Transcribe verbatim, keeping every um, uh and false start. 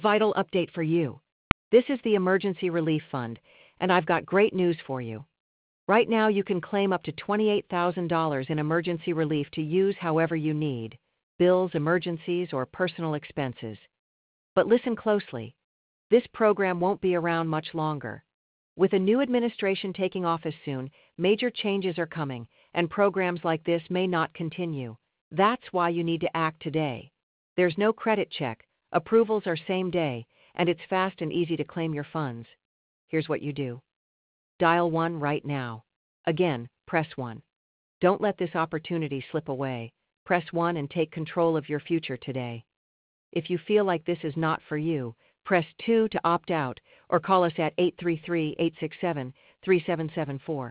Vital update for you. This is the Emergency Relief Fund, and I've got great news for you. Right now, you can claim up to twenty-eight thousand dollars in emergency relief to use however you need: bills, emergencies, or personal expenses. But listen closely. This program won't be around much longer. With a new administration taking office soon, major changes are coming, and programs like this may not continue. That's why you need to act today. There's no credit check, approvals are same day, and it's fast and easy to claim your funds. Here's what you do. Dial one right now. Again, press one. Don't let this opportunity slip away. Press one and take control of your future today. If you feel like this is not for you, press two to opt out or call us at eight three three, eight six seven, three seven seven four.